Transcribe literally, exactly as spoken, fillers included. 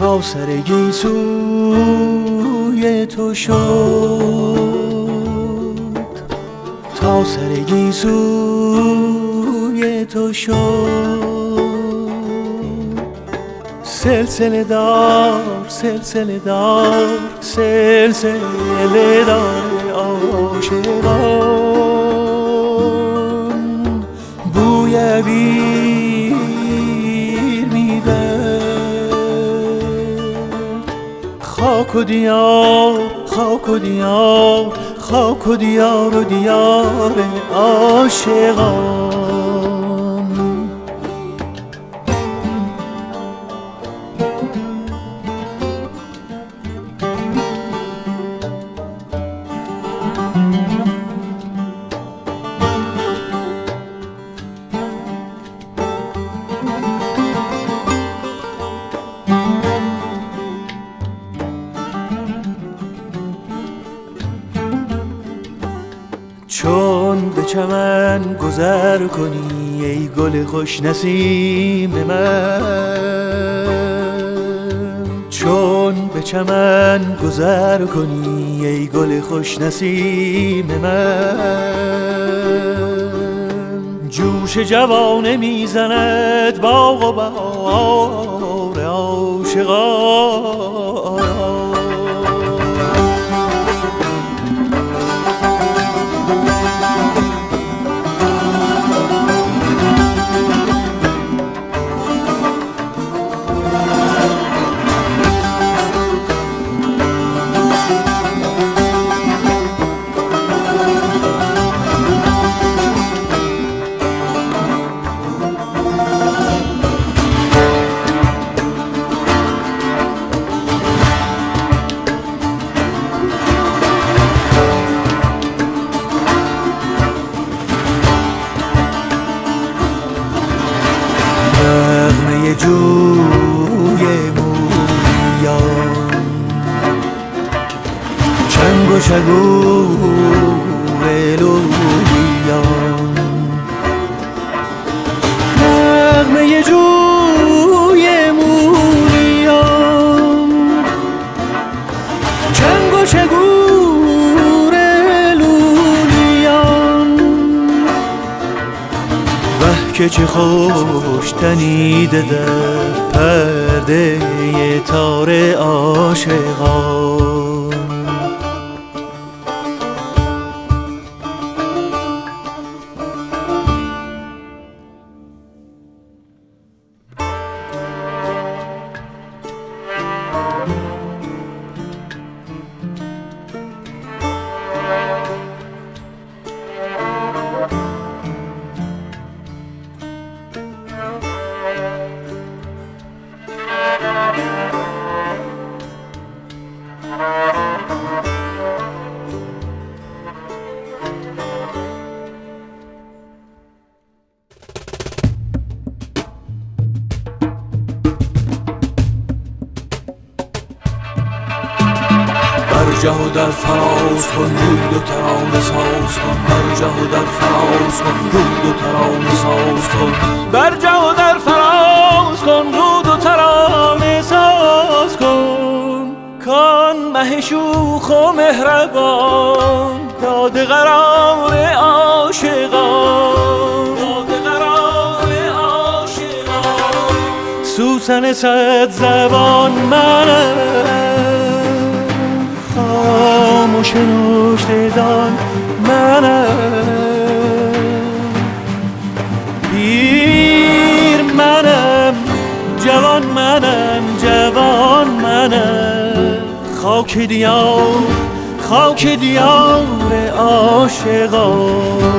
تا سر گیسوی تو شد، تا سر گیسوی تو شد. سلسله دار سلسله دار سلسله دار عاشقان، بوی بیر میده. خاک و دیار خاک و دیار خاک و دیار و دیار عاشقان. چون به چمن گذر کنی ای گل خوش نسیم من، چون به چمن گذر کنی ای گل خوش نسیم من، جوش جوانه میزند باغ و بهار عاشقان. جوی موریان، چنگ و شگور لولیان، نغمه جوی موریان، چنگ و شگور لولیان. وه که چه خوش تنیده در پرده تار عاشقان. برجه و در فراز کن رود و ترانه ساز کن، برجه و در فراز کن رود و ترانه ساز کن، برجه و در فراز کن رود و ترانه ساز کن. کان مه شوخ و مهربان داده قرار عاشقان، داده قرار عاشقان. سوسن صد زبان منم، خاموش نوشته دان منم، پیر منم جوان منم جوان منم. خاک دیار خاک دیار عاشقان.